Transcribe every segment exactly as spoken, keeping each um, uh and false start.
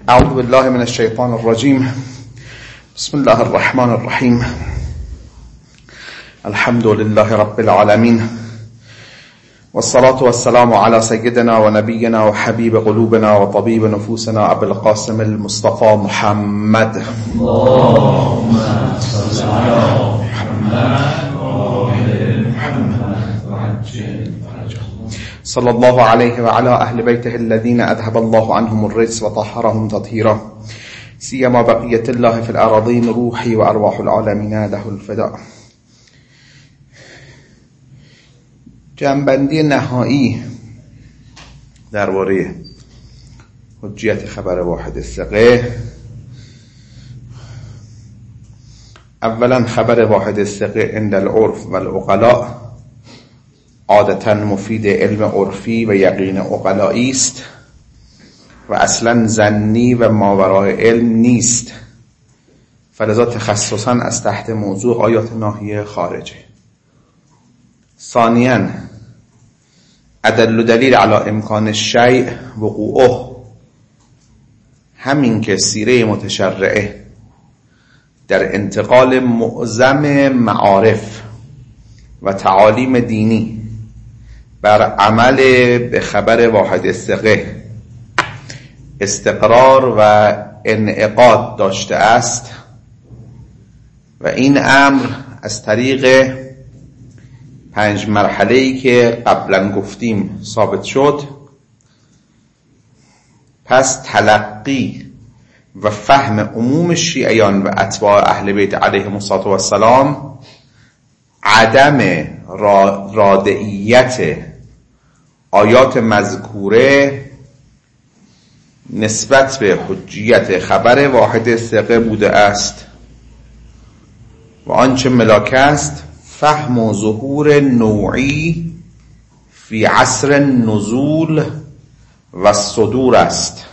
اعوذ بالله من الشیطان الرجیم. بسم الله الرحمن الرحیم. الحمد لله رب العالمین والصلاة والسلام على سيدنا ونبينا وحبيب قلوبنا وطبيب نفوسنا أبي القاسم المصطفى محمد. اللهم صل على محمد وآل محمد وعجل فرجه. صلى الله عليه وعلى أهل بيته الذين أذهب الله عنهم الرجس وطهرهم تطهيرا، سيما بقية الله في الأراضين، روحي وأرواح العالمين له الفداء. جنبندی نهایی درباره حجیت خبر واحد الثقه. اولا خبر واحد الثقه عند العرف و العقلاء عادتا مفید علم عرفی و یقین عقلایی است و اصلا ظنی و ماورای علم نیست، فلذا تخصصا از تحت موضوع آیات ناهیه خارجه. ثانیاً ادل دلیل علی امکان الشیء وقوعه، همین که سیره متشرعه در انتقال معظم معارف و تعالیم دینی بر عمل به خبر واحد الثقه استقرار و انعقاد داشته است و این امر از طریق پنج مرحله‌ای که قبلا گفتیم ثابت شد، پس تلقی و فهم عموم شیعیان و اتباع اهل بیت علیهم السلام عدم رادعیت آیات مذکوره نسبت به حجیت خبر واحد الثقه بوده است و آنچه ملاک است فهم و ظهور نوعی فی عصر نزول و صدور است،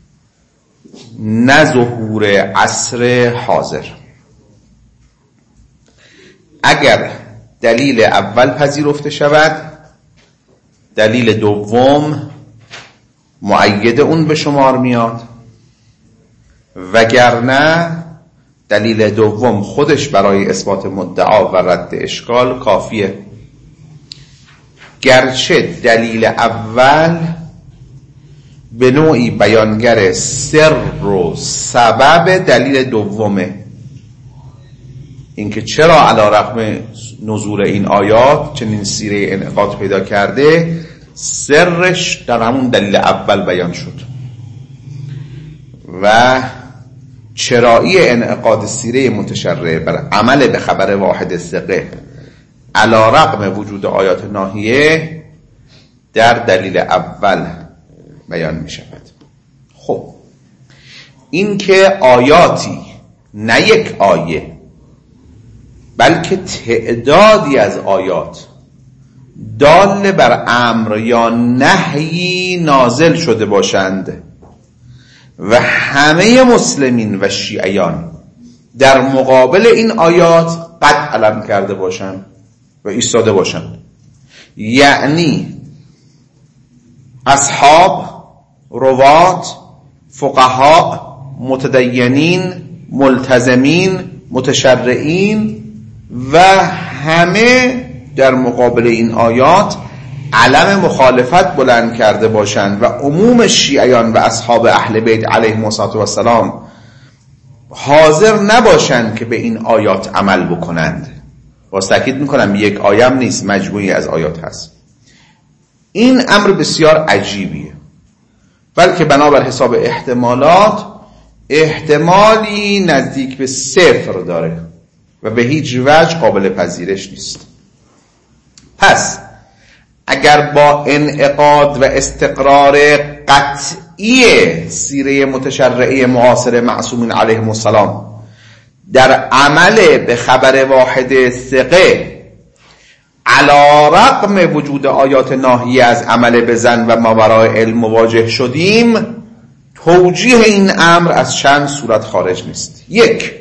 نه ظهور عصر حاضر. اگر دلیل اول پذیرفته شود، دلیل دوم مؤید اون به شمار میاد، وگرنه دلیل دوم خودش برای اثبات مدعا و رد اشکال کافیه، گرچه دلیل اول به نوعی بیانگر سر و سبب دلیل دومه، اینکه چرا علی رغم نزول این آیات چنین سیره انعقاد پیدا کرده، سرش در همون دلیل اول بیان شد و چرایی انعقاد سیره متشرعه بر عمل به خبر واحد الثقه علی رغم وجود آیات ناهیه در دلیل اول بیان می شود. خب این که آیاتی، نه یک آیه بلکه تعدادی از آیات دال بر امر یا نهی نازل شده باشند و همه مسلمین و شیعیان در مقابل این آیات قد علم کرده باشند و ایستاده باشند، یعنی اصحاب، روات، فقها، متدینین، ملتزمین، متشرعین و همه در مقابل این آیات علم مخالفت بلند کرده باشند و عموم شیعیان و اصحاب اهل بیت علیهم السلام حاضر نباشند که به این آیات عمل بکنند. باز تاکید میکنم یک آیم نیست، مجموعی از آیات هست. این امر بسیار عجیبیه، بلکه بنابر حساب احتمالات احتمالی نزدیک به صفر داره و به هیچ وجه قابل پذیرش نیست. پس اگر با انعقاد و استقرار قطعی سیره متشرعه معاصر معصومین علیهم السلام در عمل به خبر واحد ثقه علی رغم وجود آیات ناهیه از عمل به ظن و ماورای علم مواجه شدیم، توجیه این امر از چند صورت خارج نیست. یک،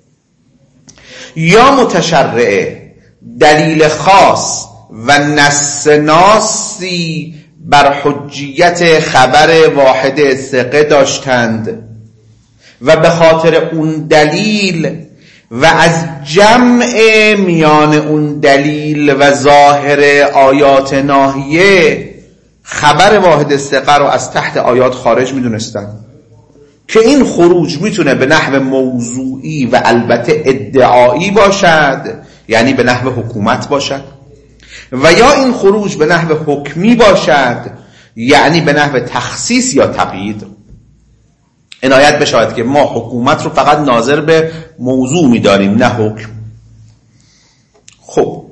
یا متشرعه دلیل خاص و نص ناسی بر حجیت خبر واحد ثقه داشتند و به خاطر اون دلیل و از جمع میان اون دلیل و ظاهر آیات ناهیه خبر واحد ثقه رو از تحت آیات خارج میدونستن که این خروج میتونه به نحو موضوعی و البته ادعایی باشد، یعنی به نحو حکومت باشد، و یا این خروج به نحو حکمی باشد، یعنی به نحو تخصیص یا تقیید. عنایت بشود که ما حکومت رو فقط ناظر به موضوع می‌داریم، نه حکم. خب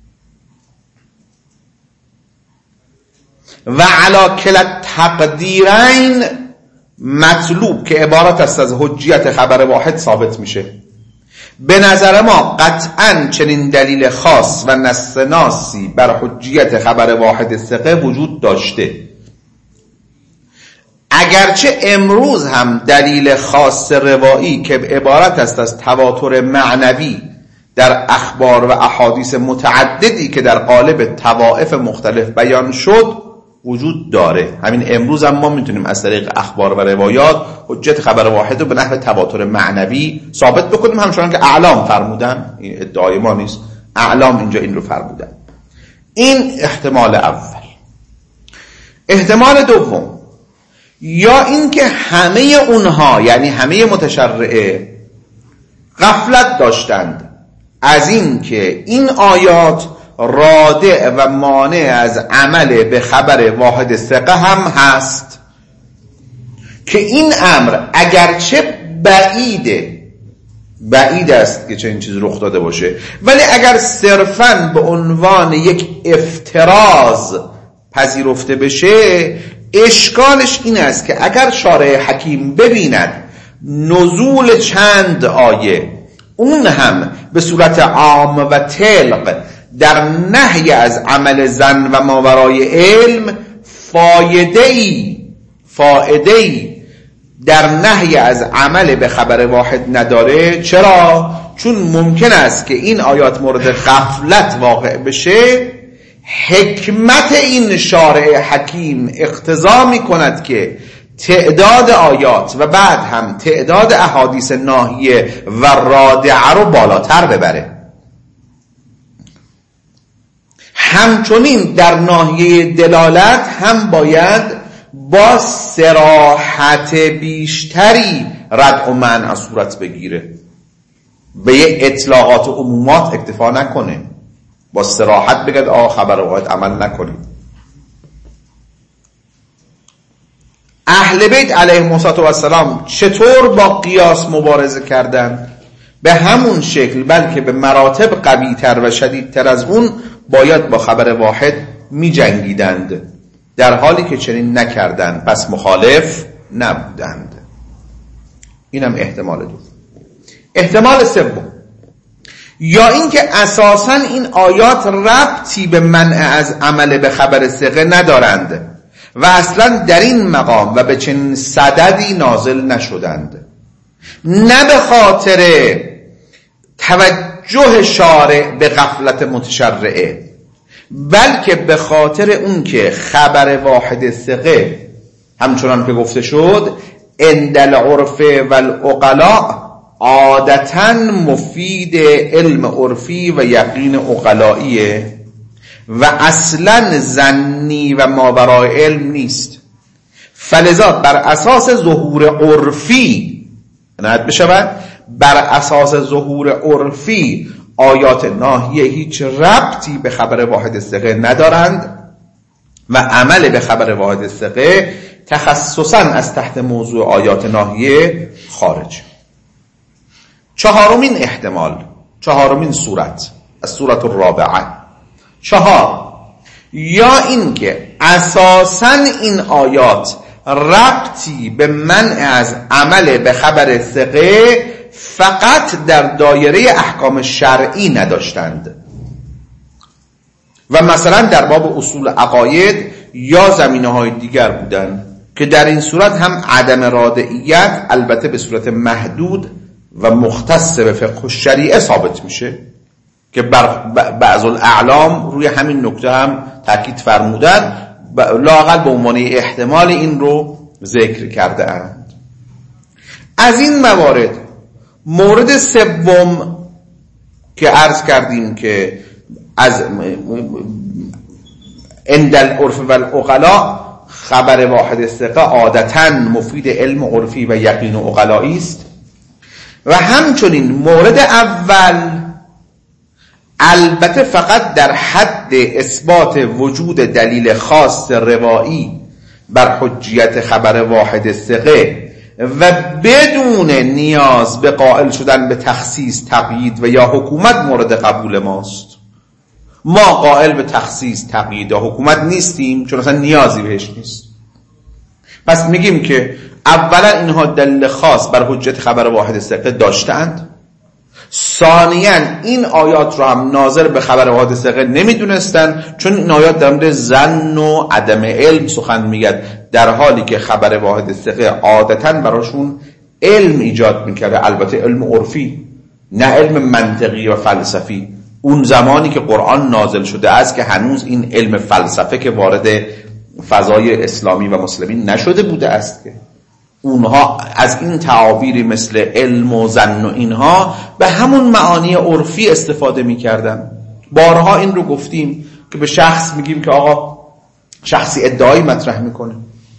و علی کلا تقدیرین مطلوب که عبارت است از حجیت خبر واحد ثابت میشه. به نظر ما قطعاً چنین دلیل خاص و نص ناسی بر حجیت خبر واحد ثقه وجود داشته، اگرچه امروز هم دلیل خاص روایی که عبارت است از تواتر معنوی در اخبار و احادیث متعددی که در قالب طوائف مختلف بیان شد وجود داره. همین امروز هم ما میتونیم از طریق اخبار و روایات حجت خبر واحد رو به نحو تواتر معنوی ثابت بکنیم، همچنان که اعلام فرمودن. این ادعای ما نیست، اعلام اینجا این رو فرمودن. این احتمال اول. احتمال دوم، یا اینکه همه اونها یعنی همه متشرعه غفلت داشتند از این که این آیات رادع و مانع از عمل به خبر واحد ثقه هم هست، که این امر اگرچه بعیده بعید است که چنین چیز رخ داده باشه، ولی اگر صرفاً به عنوان یک افتراض پذیرفته بشه، اشکالش این است که اگر شارع حکیم ببیند نزول چند آیه اون هم به صورت عام و طلق در نهی از عمل ظن و ماورای علم فایده‌ای فایده‌ای در نهی از عمل به خبر واحد نداره. چرا؟ چون ممکن است که این آیات مورد غفلت واقع بشه، حکمت این شارع حکیم اقتضا می کند که تعداد آیات و بعد هم تعداد احادیث ناهیه و رادعه رو بالاتر ببره. همچنین در ناحیه دلالت هم باید با صراحت بیشتری رد و منع صورت بگیره، به یه اطلاقات و عمومات اکتفا نکنه، با صراحت بگید آقا خبر واحد عمل نکنید. اهل بیت علیهم السلام چطور با قیاس مبارزه کردند؟ به همون شکل، بلکه به مراتب قوی تر و شدیدتر از اون باید با خبر واحد می جنگیدند، در حالی که چنین نکردند پس مخالف نبودند. اینم احتمال دو. احتمال سوم، یا اینکه اساساً این آیات ربطی به منع از عمل به خبر ثقه ندارند و اصلاً در این مقام و به چنین صددی نازل نشدند، نه به خاطر توجه شارع به غفلت متشرعه، بلکه به خاطر اون که خبر واحد ثقه همچنان که گفته شد عند العرف والعقلاء عادتاً مفید علم عرفی و یقین عقلائیه و اصلاً ظنی و ماورای علم نیست. فلذا بر اساس ظهور عرفی نهایت بشود، بر اساس ظهور عرفی آیات ناهیه هیچ ربطی به خبر واحد ثقه ندارند و عمل به خبر واحد ثقه تخصصاً از تحت موضوع آیات ناهیه خارج. چهارمین احتمال، چهارمین صورت، از صورت الرابعه. چهار، یا این که اساساً این آیات ربطی به منع از عمل به خبر ثقه فقط در دایره احکام شرعی نداشتند و مثلا در باب اصول عقاید یا زمینه‌های دیگر بودند، که در این صورت هم عدم رادعیت البته به صورت محدود و مختص به فقه الشریعه ثابت میشه که بعض الاعلام روی همین نکته هم تاکید فرمودند، لااقل به عنوان احتمال این رو ذکر کرده اند. از این موارد مورد سوم که عرض کردیم که از عند العرف و العقلاء خبر واحد ثقه عادتاً مفید علم عرفی و یقین و عقلایی است، و همچنین مورد اول البته فقط در حد اثبات وجود دلیل خاص روایی بر حجیت خبر واحد ثقه و بدون نیاز به قائل شدن به تخصیص، تقیید و یا حکومت مورد قبول ماست. ما قائل به تخصیص، تقیید و حکومت نیستیم چون اصلا نیازی بهش نیست. پس میگیم که اولا اینها دلیل خاص بر حجیت خبر واحد ثقه داشتند، ثانیاً این آیات رو هم ناظر به خبر واحد ثقه نمیدونستن چون این آیات در مورد ظن و عدم علم سخن میگه، در حالی که خبر واحد ثقه عادتاً براشون علم ایجاد میکرده، البته علم عرفی نه علم منطقی و فلسفی. اون زمانی که قرآن نازل شده است که هنوز این علم فلسفه که وارد فضای اسلامی و مسلمین نشده بوده است که اونها از این تعابیری مثل علم و ظن و اینها به همون معانی عرفی استفاده میکردن. بارها این رو گفتیم که به شخص میگیم که آقا شخصی ادعایی مطرح میکنه،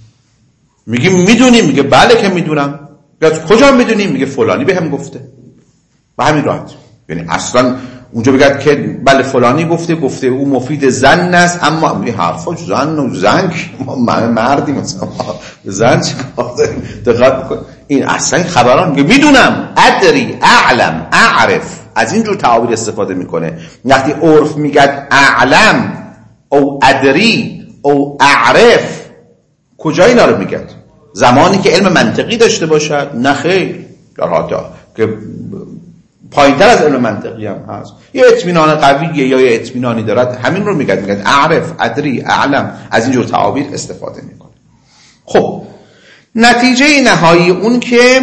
میگیم میدونیم، میگه بله که میدونم. از کجا میدونیم؟ میگه فلانی به هم گفته. به همین راحت. یعنی اصلا اونجا بگید که بله فلانی گفته، گفته او مفید ظن است، اما این حرفا ظن و ظن ما مردیم مثلا ظن چیکار داریم؟ دقت بکن. این اصلا خبران میگه میدونم، ادری، اعلم، اعرف، از این جور تعابیر استفاده میکنه. وقتی عرف میگه اعلم او ادری او اعرف، کجا اینا رو میگه؟ زمانی که علم منطقی داشته باشد؟ نه خیر، در حالت که پایین‌تر از علم منطقی هم هست، یه اطمینان قویه یا یه اطمینانی دارد، همین رو میگه، میگه اعرف، ادری، اعلم، از اینجور تعابیر استفاده میکنه. خب نتیجه نهایی اون که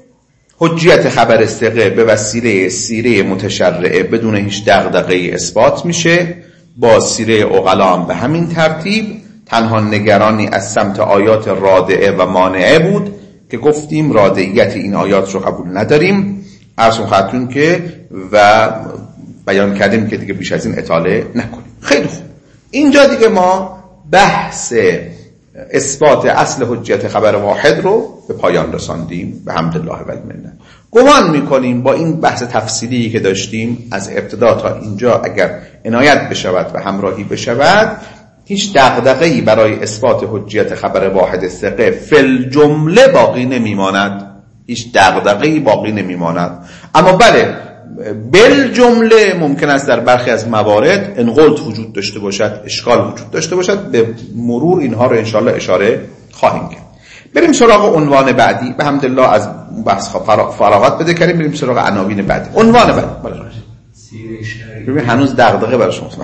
حجیت خبر ثقه به وسیله سیره متشرعه بدون هیچ دغدغه‌ای اثبات میشه، با سیره عقلا هم به همین ترتیب. تنها نگرانی از سمت آیات رادعه و مانعه بود که گفتیم رادعیت این آیات رو قبول نداریم، عرضم خواهدتون که و بیان کردیم که دیگه بیش از این اطاله نکنیم. خیلی خوب، اینجا دیگه ما بحث اثبات اصل حجیت خبر واحد رو به پایان رساندیم به حمدالله و المنه. گمان میکنیم با این بحث تفصیلی که داشتیم از ابتدا تا اینجا اگر عنایت بشود و همراهی بشود، هیچ دغدغه‌ای برای اثبات حجیت خبر واحد ثقه فل جمله باقی نمیماند، هیچ دغدغه‌ای باقی نمیماند. اما بله بل جمله ممکن است در برخی از موارد انقلت وجود داشته باشد، اشکال وجود داشته باشد. به مرور اینها رو انشاءالله اشاره خواهیم کرد. بریم سراغ عنوان بعدی. به حمدالله از بحث فراغت بده کردیم، بریم سراغ عناوین بعدی. عنوان بعدی سیره شرعی. ببین هنوز دغدغه برای شما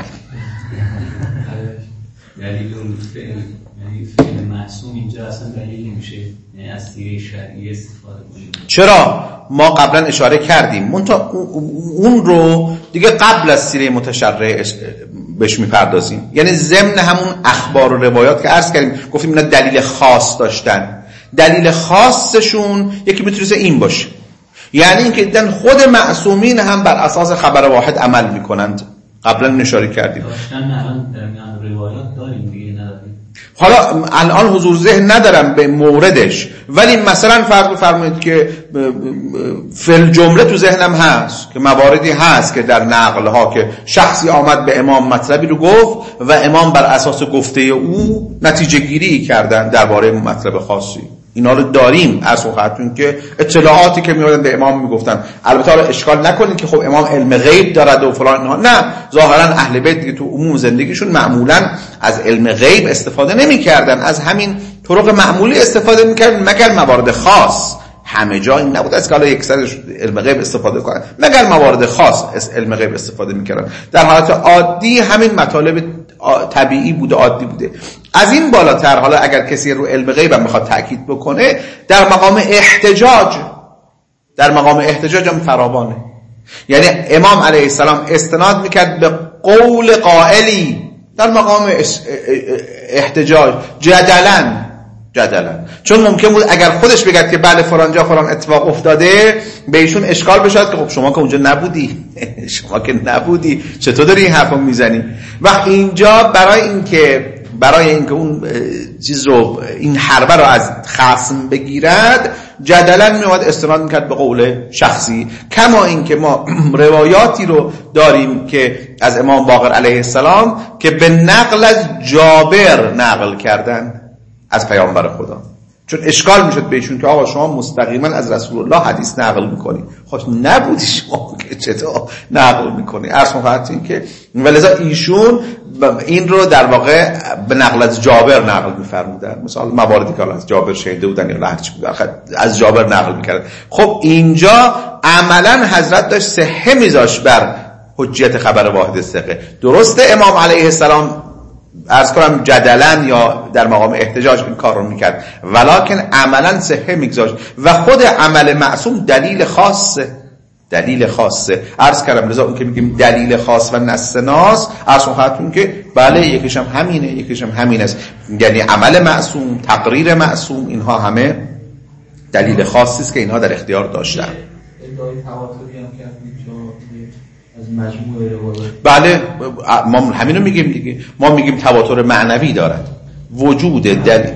دلیل فعل، یعنی فعل معصوم اینجا اصلا دلیل نمیشه، یعنی از سیره شرعی استفاده کنیم. چرا؟ ما قبلا اشاره کردیم منتها اون رو دیگه قبل از سیره متشرعه بهش میپردازیم، یعنی ضمن همون اخبار و روایات که عرض کردیم گفتیم اینا دلیل خاص داشتن. دلیل خاصشون یکی میتونه این باشه، یعنی اینکه دیدن خود معصومین هم بر اساس خبر واحد عمل میکنند. قبلا اشاره کردیم داشتن الان در میان روایات داریم دیگه نداریم. حالا الان حضور ذهن ندارم به موردش، ولی مثلا فرض بفرمایید که فل جمله تو ذهنم هست که مواردی هست که در نقل ها که شخصی آمد به امام مطلبی رو گفت و امام بر اساس گفته او نتیجه گیری کردن درباره مطلب خاصی. اینا رو داریم. از خواهدتون که اطلاعاتی که میادن به امام میگفتن، البته حالا اشکال نکنید که خب امام علم غیب دارد و فلان اینها، نه، ظاهرا اهل بیت دیگه تو عموم زندگیشون معمولا از علم غیب استفاده نمیکردن، از همین طرق معمولی استفاده میکردن، مگر موارد خاص. همه جا این نبود از که حالا یکسرش علم غیب استفاده کنن، مگر موارد خاص از علم غیب استفاده میکردن. در حالت عادی همین مطالب طبیعی بوده، عادی بوده. از این بالاتر حالا اگر کسی رو علم غیب هم میخواد تأکید بکنه، در مقام احتجاج در مقام احتجاج هم فراوانه. یعنی امام علیه السلام استناد میکرد به قول قائلی در مقام احتجاج، جدلن جدلا. چون ممکن بود اگر خودش بگه که بله فلان جا فلان اتفاق افتاده به ایشون اشکال بشه که خب شما که اونجا نبودی شما که نبودی چطور داری این حرفو میزنی. و اینجا برای اینکه برای اینکه اون چیز رو این حربه رو از خصم بگیرد جدلا میاد استناد میکرد به قول شخصی. کما اینکه ما روایاتی رو داریم که از امام باقر علیه السلام که به نقل از جابر نقل کردن از پیامبر خدا، چون اشکال میشد بهشون که آقا شما مستقیما از رسول الله حدیث نقل میکنی، خب نبودی شما که چطور نقل میکنی. عرض می‌کنم این که ولذا ایشون این رو در واقع به نقل از جابر نقل میفرمودن. مثلا مواردی که از جابر شنیده بودن یا هرچی بود از جابر نقل میکردن. خب اینجا عملا حضرت داشت صحه میذاشت بر حجیت خبر واحد ثقه. درسته امام علیه السلام عرض کنم جدلن یا در مقام احتجاج این کار رو میکرد، ولکن عملا صحه میگذاشت و خود عمل معصوم دلیل خاصه دلیل خاصه عرض کردم. لذا اون که میگیم دلیل خاص و نصناس عرض خواهدتون که بله یکیش هم همینه یکیش هم همین است. یعنی عمل معصوم، تقریر معصوم، اینها همه دلیل خاصی است که اینها در اختیار داشتن. ادعای تواتری هم کردیم از مجموعه روایات. بله ما همینو میگیم دیگه. ما میگیم تواتر معنوی دارد وجود دلیل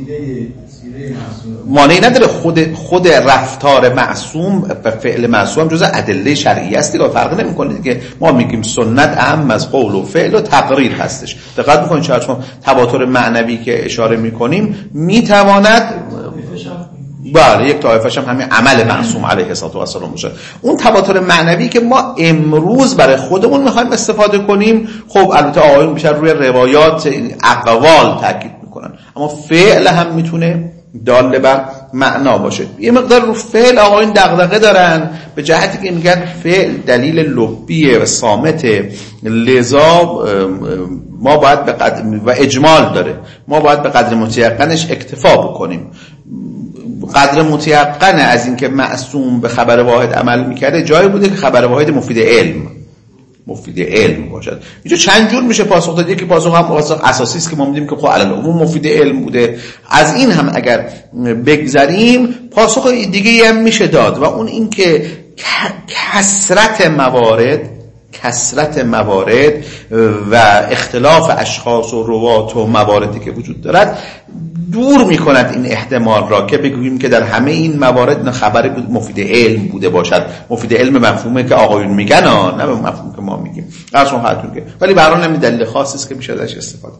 مانعی نداره. خود خود رفتار معصوم و فعل معصوم جزء ادله شرعی است دیگه، فرق نمیکنه دیگه. ما میگیم سنت اهم از قول و فعل و تقریر هستش. دقت میکنید چرا ما تواتر معنوی که اشاره میکنیم میتواند بله یک طایفش هم همین عمل معصوم علیه السلام باشه. اون تواتر معنوی که ما امروز برای خودمون میخوایم استفاده کنیم، خب البته آقایون بیشتر روی روایات اقوال تاکید میکنن، اما فعل هم میتونه دال بر معنا باشه. یه مقدار رو فعل آقایون دغدغه دارن به جهتی که میگن فعل دلیل لبیه و صامته، لذا ما باید به قدر و اجمال داره، ما باید به قدر متیقنش اکتفا بکنیم. قدر متیقن از اینکه معصوم به خبر واحد عمل میکرده جایی بوده که خبر واحد مفید علم مفید علم باشد. اینجا چند جور میشه پاسخ داد. یکی پاسخ هم پاسخ اساسی است که ما میدیم که خب علل عموم مفید علم بوده. از این هم اگر بگذریم پاسخ دیگه هم میشه داد و اون این که کثرت موارد کثرت موارد و اختلاف اشخاص و روات و مواردی که وجود دارد دور میکند این احتمال را که بگوییم که در همه این موارد خبر مفید علم بوده باشد. مفید علم مفهومه که آقایون میگن ها، نه به مفهوم که ما میگیم. اصلا خاطرتون که ولی به هر حال همین دلیل خاصی است که میشه ازش استفاده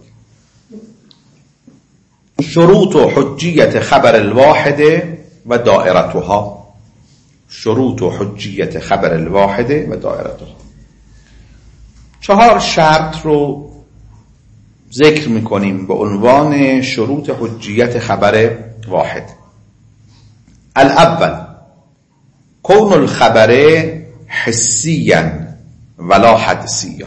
کرد. شروط و حجیت خبر الواحد و دائرتها. شروط و حجیت خبر الواحد و دائرتها. چهار شرط رو ذکر میکنیم به عنوان شروط حجیت خبر واحد. الاول کون الخبر حسیا ولا حدسیا.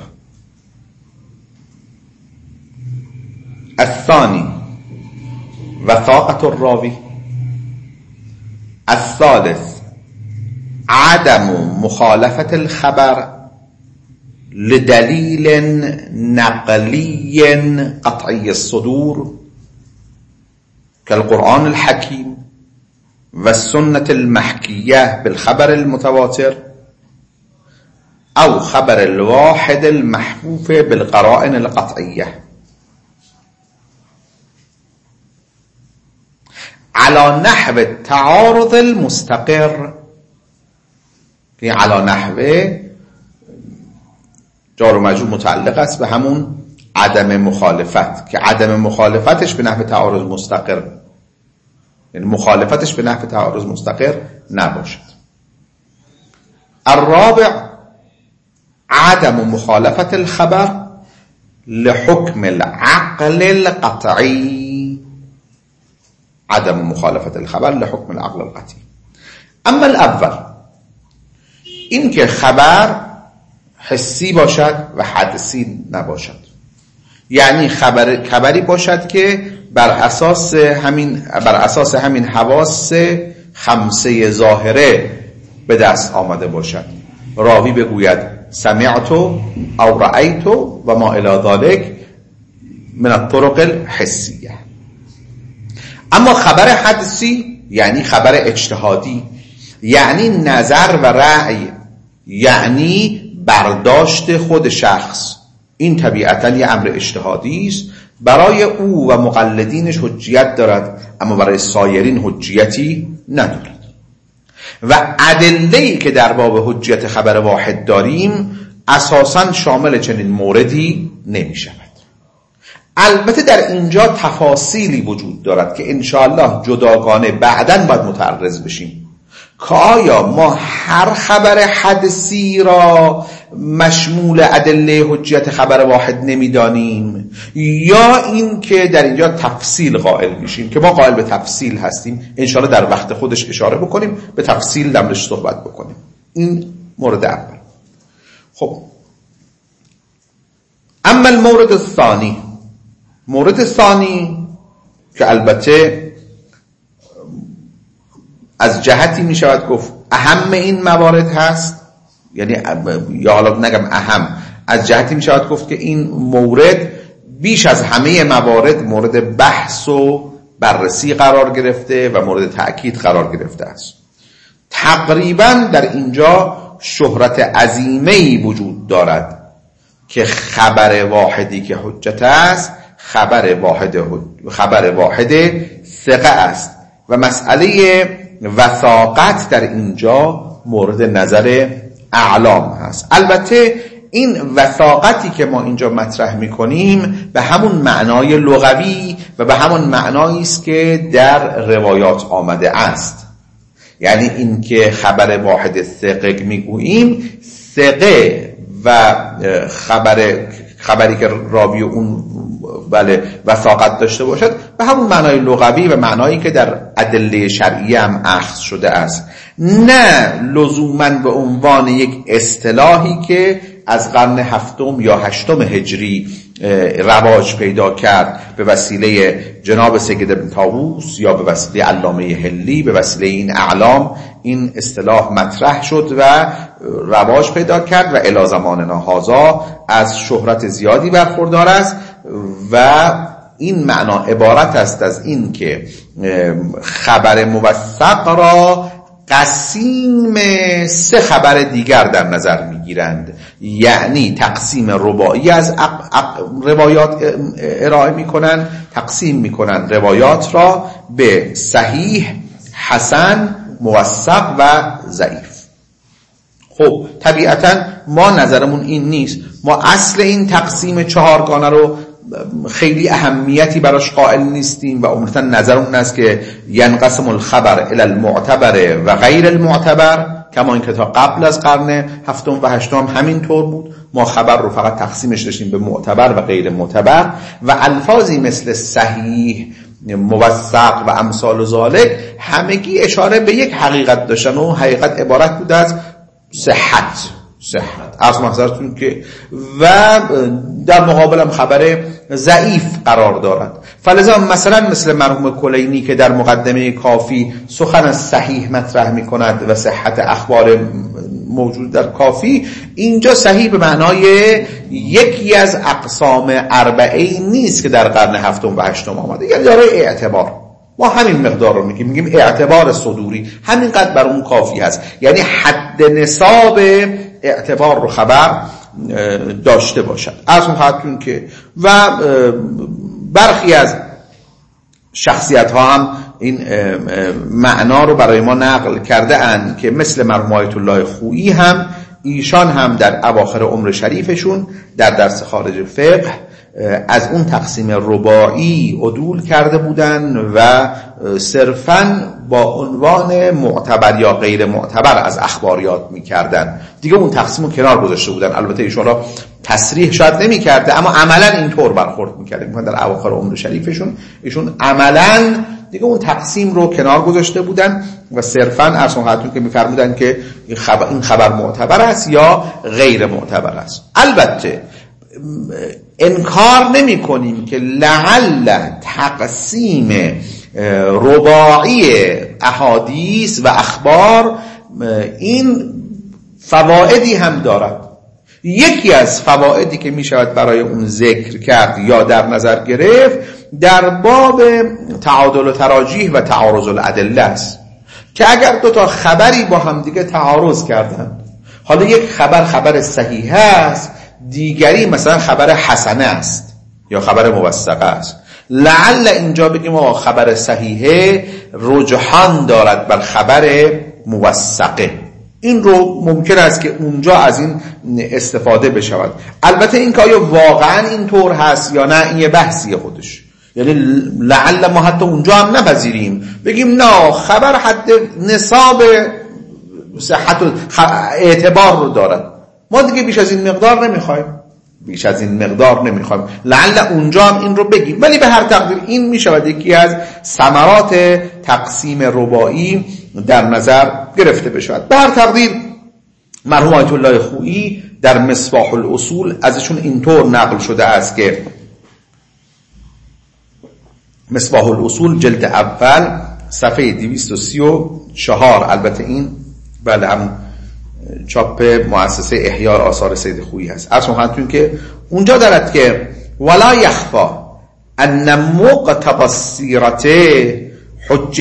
الثاني وثاقة الراوي. الثالث عدم مخالفة الخبر لدلیل نقلی قطعی الصدور كالقرآن الحكيم والسنة المحكية بالخبر المتواتر أو خبر الواحد المحفوف بالقرائن القطعية على نحو التعارض المستقر. على نحو جار و مجرور متعلق است به همون عدم مخالفت که عدم مخالفتش به نحو تعارض مستقر، یعنی مخالفتش به نحو تعارض مستقر نباشد. الرابع عدم مخالفت الخبر لحکم العقل القطعی. عدم مخالفت الخبر لحکم العقل القطعی. اما الاول این که خبر حسی باشد و حدسی نباشد، یعنی خبر خبری باشد که بر اساس همین بر اساس همین حواس خمسه ظاهره به دست آمده باشد. راوی بگوید سمعت او رأیت و ما الی ذلک من الطرق الحسیه. اما خبر حدسی یعنی خبر اجتهادی، یعنی نظر و رأی، یعنی برداشت خود شخص. این طبیعتاً یه امر اجتهادی است، برای او و مقلدینش حجیت دارد اما برای سایرین حجیتی ندارد. و ادله‌ای که در باب حجیت خبر واحد داریم اساساً شامل چنین موردی نمی شود. البته در اینجا تفاصیلی وجود دارد که انشاءالله جداگانه بعداً باید متعرض بشیم که آیا ما هر خبر حدسی را مشمول ادله حجیت خبر واحد نمیدانیم، یا این که در اینجا تفصیل قائل میشیم که ما قائل به تفصیل هستیم. انشاءالله در وقت خودش اشاره بکنیم، به تفصیل درش صحبت بکنیم. این مورد اول. خب اما المورد الثانی، مورد ثانی که البته از جهتی می شود گفت اهم این موارد هست، یعنی یا حالا نگم اهم، از جهتی می شود گفت که این مورد بیش از همه موارد مورد بحث و بررسی قرار گرفته و مورد تأکید قرار گرفته است. تقریبا در اینجا شهرت عظیمه‌ای وجود دارد که خبر واحدی که حجت است خبر واحد خبر واحد ثقه است و مسئله وثاقت در اینجا مورد نظر اعلام هست. البته این وثاقتی که ما اینجا مطرح میکنیم به همون معنای لغوی و به همون معنایی است که در روایات آمده است. یعنی این که خبر واحد ثقه میگوییم، ثقه و خبر خبری که راوی اون بله وثاقت داشته باشد به همون معنای لغوی و معنایی که در ادله شرعی هم اخذ شده است، نه لزوماً به عنوان یک اصطلاحی که از قرن هفتم یا هشتم هجری رواج پیدا کرد به وسیله جناب سید ابن طاووس یا به وسیله علامه حلی، به وسیله این اعلام این اصطلاح مطرح شد و رواج پیدا کرد و الی زماننا هذا از شهرت زیادی برخوردار است. و این معنا عبارت است از این که خبر موثق را قسیم سه خبر دیگر در نظر میگیرند، یعنی تقسیم رباعی از روایات ارائه میکنند، تقسیم میکنند روایات را به صحیح، حسن، موثق و ضعیف. خب طبیعتا ما نظرمون این نیست، ما اصل این تقسیم چهارگانه رو خیلی اهمیتی براش قائل نیستیم و عموما نظرمون است که ینقسم الخبر الی المعتبر و غیر المعتبر، کما اینکه تا قبل از قرن هفتم و هشتم همین طور بود. ما خبر رو فقط تقسیمش داشتیم به معتبر و غیر معتبر و الفاظی مثل صحیح، موثق و امثال ذالک همگی اشاره به یک حقیقت داشتن و حقیقت عبارت بود از صحت صحت عرض محضرتون که و در مقابلم خبر ضعیف قرار دارد. فلذا مثلا مثل مرحوم کلینی که در مقدمه کافی سخن از صحیح مطرح می کند و صحت اخبار موجود در کافی، اینجا صحیح به معنای یکی از اقسام اربعه نیست که در قرن هفتم و هشتم آمده، یعنی دارای اعتبار. ما همین مقدار رو میگیم، میگیم اعتبار صدوری همینقدر بر اون کافی هست، یعنی حد نصاب اعتبار رو خبر داشته باشد. از اون خاطرون که و برخی از شخصیت ها هم این معنا رو برای ما نقل کرده اند که مثل مرحوم آیت الله خویی هم، ایشان هم در اواخر عمر شریفشون در درس خارج فقه از اون تقسیم رباعی عدول کرده بودن و صرفاً با عنوان معتبر یا غیر معتبر از اخبار یاد می‌کردن، دیگه اون تقسیم رو کنار گذاشته بودن. البته ایشون را تصریح شاید نمی‌کرده اما عملاً اینطور برخورد می‌کردن. مثلا در اواخر عمر شریفشون ایشون عملاً دیگه اون تقسیم رو کنار گذاشته بودن و صرفاً اصلا حضرتون که می‌فرمودن که این خبر, این خبر معتبر است یا غیر معتبر است. البته انکار نمی کنیم که لعل تقسیم رباعی احادیث و اخبار این فوائدی هم دارد. یکی از فوایدی که می شود برای اون ذکر کرد یا در نظر گرفت در باب تعادل و تراجیح و تعارض الادله است که اگر دو تا خبری با هم دیگه تعارض کردن، حالا یک خبر خبر صحیح است، دیگری مثلا خبر حسنه است یا خبر موثقه است، لعل اینجا بگیم آقا خبر صحیحه رجحان دارد بر خبر موثقه، این رو ممکن است که اونجا از این استفاده بشود. البته این که آیا واقعا اینطور هست یا نه این یه بحثیه خودش، یعنی لعل ما حتی اونجا هم نپذیریم بگیم نه خبر حد نصاب صحت اعتبار رو دارد، ما دیگه بیش از این مقدار نمیخوایم بیش از این مقدار نمیخوایم لعل اونجا هم این رو بگیم. ولی به هر تقدیر این میشود یکی از ثمرات تقسیم رباعی در نظر گرفته بشود. به هر تقدیر مرحوم آیت الله خویی در مصباح الاصول ازشون اینطور نقل شده است که مصباح الاصول جلد اول صفحه دویست و سی و چهار، البته این بله هم چاپ مؤسسه احیاء آثار سید خویی هست. عرض خدمتتون که اونجا دارد که ولا یخفا ان مقتضی السیرته حجه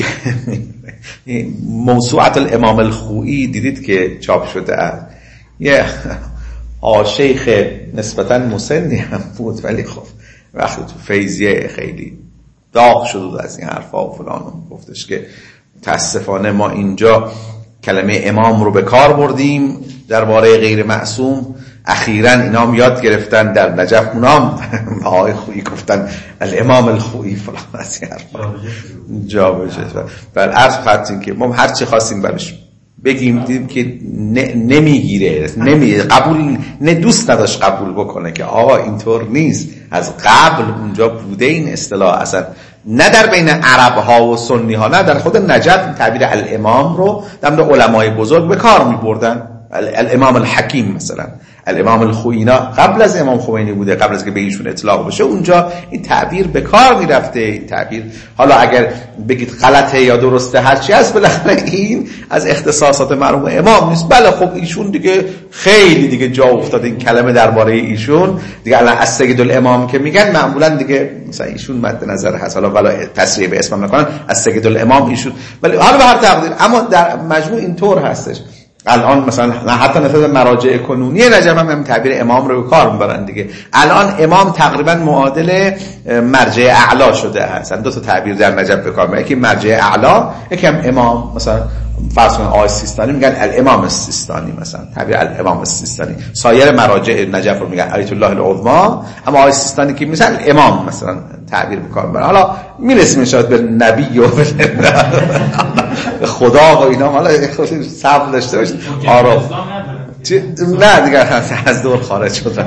موسوعه الامام الخویی دیدید که چاپ شده است، یه آشیخ نسبتا مسنی هم بود ولی خب وقتی تو فیضیه خیلی داغ شد از این حرفا و فلان گفتش که تاسفانه ما اینجا کلمه امام رو به کار بردیم درباره غیر معصوم، اخیراً اینا هم یاد گرفتن در نجف اونام آقای خویی گفتن الامام الخویی فلان از این حرفا جا بشه. بل عرض خواهدیم که ما هر چی خواستیم برش بگیم دیدیم که نمیگیره، نمی قبول نه دوست نداشت قبول بکنه که آقا اینطور نیست، از قبل اونجا بوده این اصطلاح، اصلا نه در بین عرب ها و سنی ها نه در خود نجف تعبیر الامام رو در علمای بزرگ به کار می بردن. الامام الحکیم مثلا الامام الخویی قبل از امام خمینی بوده، قبل از که به ایشون اطلاق بشه اونجا این تعبیر به کار می رفته. این تعبیر حالا اگر بگید غلطه یا درسته هرچی هست بالاخره این از اختصاصات مرحوم امام نیست. بله خب ایشون دیگه خیلی دیگه جا افتاد این کلمه درباره ایشون دیگه، الان از سید الامام که میگن معمولا دیگه مثلا ایشون مد نظر هست، حالا والا تصریح به اسم نکنن از سید الامام ایشون، ولی حالا به هر تقدیر اما در مجموع اینطور هستش. الان مثلا حتی نفذ مراجع کنونی نجف هم, هم تعبیر امام رو به کار میبرن دیگه. الان امام تقریبا معادل مرجع اعلا شده هست، دو تا تعبیر در نجف به کار میبرن، یکی مرجع اعلا یکی هم امام. مثلا فرض کنید آقای سیستانی میگن الامام السیستانی، مثلا تعبیر الامام السیستانی. سایر مراجع نجف رو میگن آیت الله العظما، اما آقای سیستانی که مثلا امام مثلا تعبیر به کار میبرن. حالا میرسیم شاید به نبی و خدا و اینا، حالا خود صبر داشته باشید. آرام نه دیگه از دور خارج شد.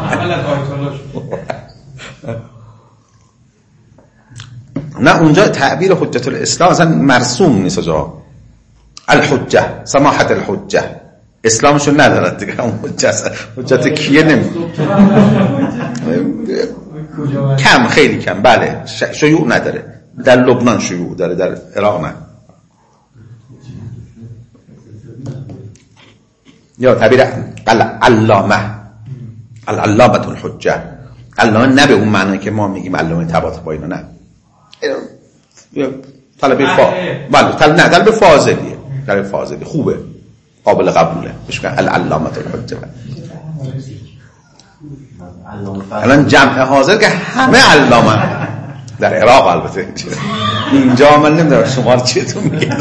نه اونجا تعبیر حجت الاسلام اصلا مرسوم نیست، جا الحجه سماحت الحجه اسلامشون ندارد دیگه. اون حجت حجت کیه نمی کم خیلی کم بله شیوع نداره، در لبنان شیوع داره، در عراق نه. یا تعبیر علامه العلامه الحجه، علامه نه به اون معنی که ما میگیم علامه طباطبایی با اینا، نه طلبه فا بله طلب نه طلبه فاضلیه، طلبه فاضلی خوبه قابل قبوله، بهش میگن العلامه الحجه. الان جمع حاضر که همه علامه در عراق، البته اینجا من نمیدونم شمار چیتون میگن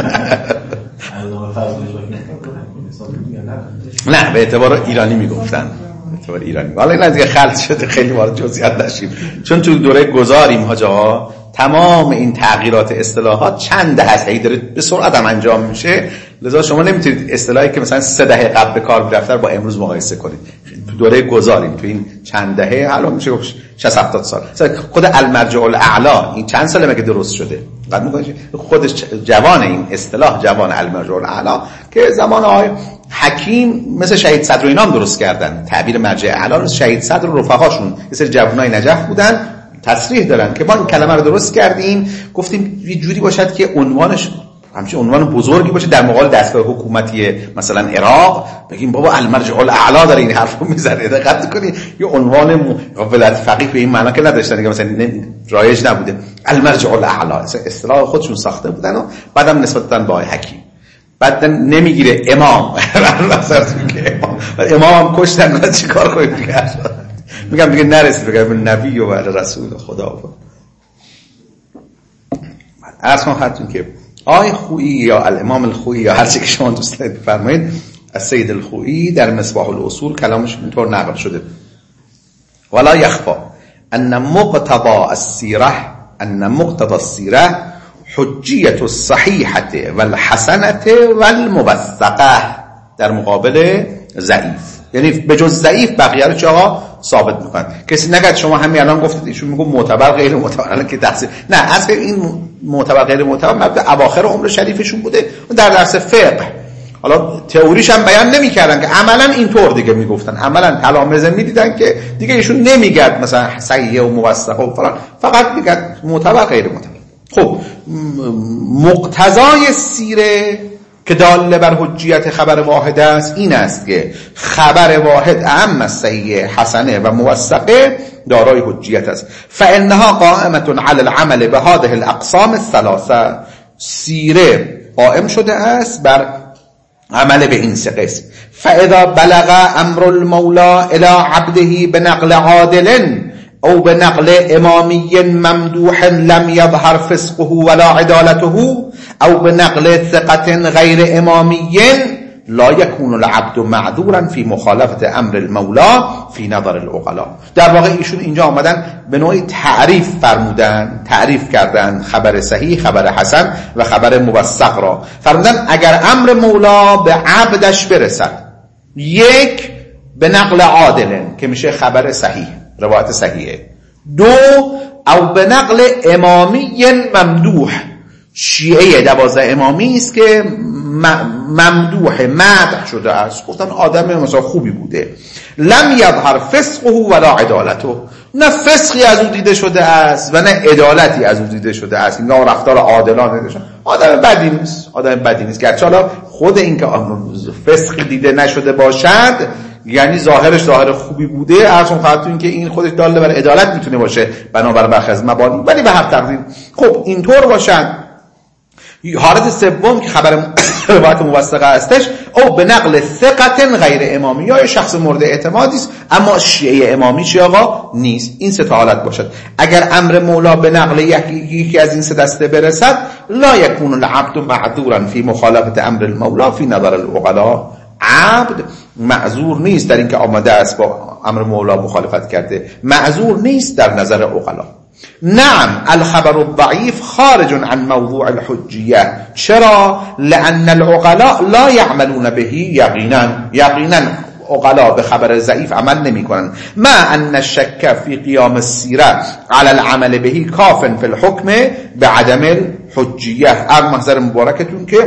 نه به اعتبار ایرانی میگفتن، به اعتبار ایرانی. حالا این دیگه خلط شده خیلی وارد جزئیات نشیم، چون تو دوره گذاریم حاجا تمام این تغییرات اصطلاحات چند دهه است داره به سرعت هم انجام میشه، لذا شما نمیتونید اصطلاحی که مثلا سه دهه قبل به کار میرفت با امروز مقایسه کنید. تو دوره گذاریم تو این چند دهه حالا میشه شصت هفتاد سال. خود المرجع الاعلا این چند ساله مگه درست شده؟ قد میگه خودش جوان این اصطلاح، جوان المرجع الاعلا که زمان آقای حکیم مثل شهید صدر و اینام درست کردن. تعبیر مرجع اعلا رو شهید صدر و رفقاشون یه سری جوانای نجف بودن تصریح دارن که ما این کلمه رو درست کردیم، گفتیم یه جوری باشد که عنوانش همچین عنوان بزرگی باشه در مقابل دستگاه حکومتی مثلا عراق، بگیم بابا المرجع الاعلی داره این حرفو میزنه. دقت کنید یه عنوان ولایت فقیه به این معنا که نداشتن دیگه، مثلا رایج نبوده. المرجع الاعلی اصطلاح خودشون ساخته بودن و بعدم نسبت دادن به آقای حکیم. بعد نمیگیره امام نظرتون که امام امام هم کشتن، چیکار کنیم دیگه؟ میگم دیگه نرسید بگم نبی و رسول خدا. عرض کنم خدمتتون که آقای خویی یا الامام الخویی یا هر چی که شما دوست دارید بفرمایید، از سید الخویی در مصباح الاصول کلامش اینطور نقل شده: ولا یخفا ان مقتضى السیره ان مقتضى السیره حجیت الصحیحه والحسنه والموثقه، در مقابل ضعیف. یعنی به جز ضعیف بقیه رو چه آقا ثابت میکنن. کسی نگه شما همین الان گفتید ایشون میگه معتبر غیر معتبر، الان که تحصیل نه اصلا این معتبر غیر معتبر مبدا اواخر عمر شریفشون بوده در درس فقه. حالا تئوریش هم بیان نمیکردن که عملا اینطور دیگه میگفتن، عملا تلامذه میدیدن که دیگه ایشون نمیگرد مثلا صحیح و موثق و فلان، فقط میگرد معتبر غیر معتبر. خب مقتضای سیره که داله بر حجیت خبر واحد است این است که خبر واحد اعم از صحیح، حسنه و موثقه دارای حجیت است. فانها قائمه علی العمل بهذه الاقسام الثلاثه، سیره قائم شده است بر عمل به این سه قسم. فاذا بلغ امر المولى الى عبده بنقل عادل او بنقل امامی ممدوح لم يظهر فسقه ولا عدالته او بنقل ثقة غیر امامی لا يكون العبد معذورا في مخالفة امر المولى في نظر العقلاء. در واقع ایشون اینجا آمدن به نوعی تعریف فرمودن، تعریف کردن خبر صحیح، خبر حسن و خبر موثق را. فرمودن اگر امر مولا به عبدش برسد، یک به نقل عادل که میشه خبر صحیح، روایت صحیحه. دو او به نقل امامی ممدوح، شیعه دوازده امامی است که ممدوح مدح شده است، گفتن آدم مثلا خوبی بوده. لم یظهر فسقه ولا عدالته، نه فسقی از او دیده شده است و نه عدالتی از او دیده شده است، نه رفتار عادلانه داشته. آدم بدی نیست، آدم بدی نیست. گرچه حالا خود این که فسقی دیده نشده باشد یعنی ظاهرش ظاهر خوبی بوده، ارزون خواهدتون که این خودش داله بر عدالت میتونه باشه بنابر برخی از مبانی، ولی به هر تقدیر خب اینطور باشد. حالت سوم که خبر روایت موثقه هستش او به نقل ثقة غیر امامی، یا شخص مورد اعتمادی است اما شیعه امامی چی آقا نیست. این سه تا حالت باشد. اگر امر مولا به نقل یکی از این سه دسته برسد لا یکون العبد معذورا فی مخالفت امر المولا فی نظر العقلاء، عبد معذور نیست در اینکه آمده است با امر مولا مخالفت کرده، معذور نیست در نظر عقلا. نعم الخبر الضعیف خارج عن موضوع الحجیه. چرا؟ لأن العقلاء لا يعملون به یقینا، یقینا عقلاء به خبر ضعیف عمل نمی کنند. ما ان الشک فی قیام السیره على العمل به کاف فی الحکم بعدم الحجیه. ار محضر مبارکتون که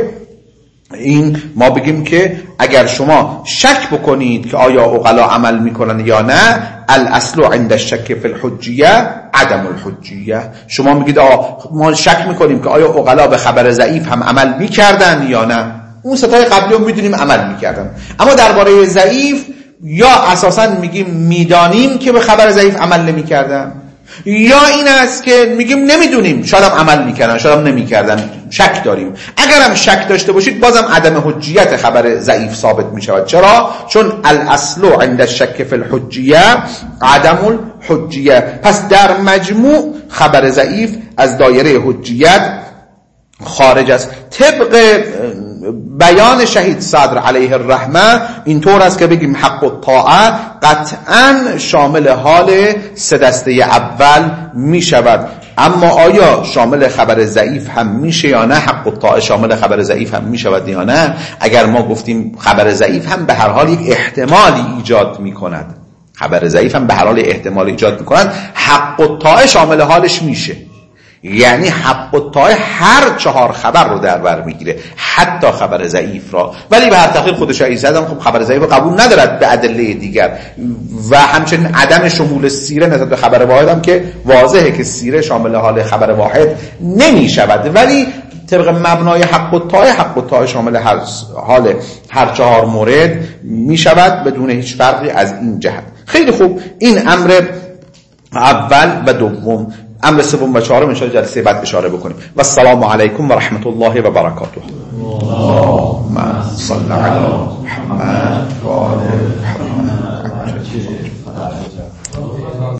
این ما بگیم که اگر شما شک بکنید که آیا عقلا عمل میکنن یا نه، الاصل عند الشک فی الحجیه عدم الحجیه. شما میگید آه ما شک میکنیم که آیا عقلا به خبر ضعیف هم عمل میکردن یا نه، اون ستای قبلی هم میدونیم عمل میکردن، اما درباره ضعیف یا اساسا میگیم میدانیم که به خبر ضعیف عمل نمیکردن، یا این است که میگیم نمیدونیم، شاید هم عمل میکردن شاید هم نمیکردن، شک داریم. اگر هم شک داشته باشید بازم عدم حجیت خبر ضعیف ثابت میشود. چرا؟ چون الاصل عند الشک فی الحجیه عدم الحجیه. پس در مجموع خبر ضعیف از دایره حجیت خارج است. طبق بیان شهید صدر علیه الرحمه اینطور است که بگیم حق الطاعه قطعا شامل حال سه دسته اول می شود. اما آیا شامل خبر ضعیف هم میشه یا نه؟ حق الطاعه شامل خبر ضعیف هم می شود یا نه؟ اگر ما گفتیم خبر ضعیف هم به هر حال یک احتمالی ایجاد می کند، خبر ضعیف هم به هر حال احتمال ایجاد می کند، حق الطاعه شامل حالش میشه. یعنی حق الطاعه هر چهار خبر رو در بر میگیره، حتی خبر ضعیف را. ولی به هر تقدیر خود شهید صدر هم خب خبر ضعیف رو قبول ندارد به ادله دیگر، و همچنین عدم شمول سیره نسبت به خبر واحد هم که واضحه که سیره شامل حال خبر واحد نمی شود. ولی طبق مبنای حق الطاعه، حق الطاعه شامل هر حال هر چهار مورد می شود بدون هیچ فرقی از این جهت. خیلی خوب، این امر اول و دوم. امر سوم و چهارم ان شاء الله جلسه بعد اشاره بکنیم. و السلام علیکم و رحمت الله و برکاته. اللهم صل علی محمد و آل محمد.